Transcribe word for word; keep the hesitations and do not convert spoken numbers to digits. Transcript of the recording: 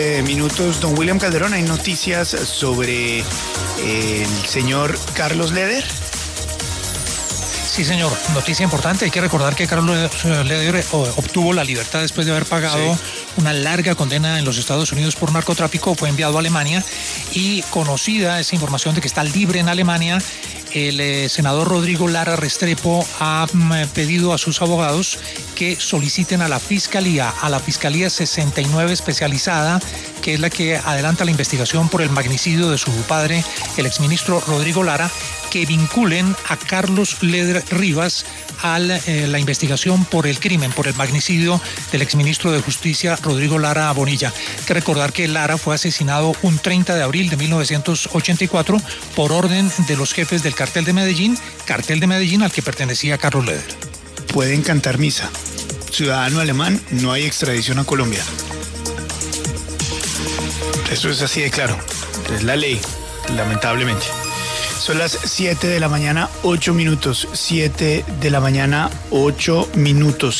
Eh, minutos, don William Calderón, hay noticias sobre eh, el señor Carlos Leder. Sí, señor. Noticia importante. Hay que recordar que Carlos Leder obtuvo la libertad después de haber pagado sí. una larga condena en los Estados Unidos por narcotráfico. Fue enviado a Alemania y conocida esa información de que está libre en Alemania. El eh, senador Rodrigo Lara Restrepo ha mm, pedido a sus abogados que soliciten a la Fiscalía, a la Fiscalía sesenta y nueve especializada, que es la que adelanta la investigación por el magnicidio de su padre, el exministro Rodrigo Lara, que vinculen a Carlos Leder Rivas a la, eh, la investigación por el crimen, por el magnicidio del exministro de Justicia, Rodrigo Lara Bonilla. Hay que recordar que Lara fue asesinado un treinta de abril de mil novecientos ochenta y cuatro por orden de los jefes del Cartel de Medellín, Cartel de Medellín al que pertenecía Carlos Leder. Pueden cantar misa. Ciudadano alemán, no hay extradición a Colombia. Eso es así de claro. Es la ley, lamentablemente. Son las siete de la mañana, ocho minutos. siete de la mañana, ocho minutos.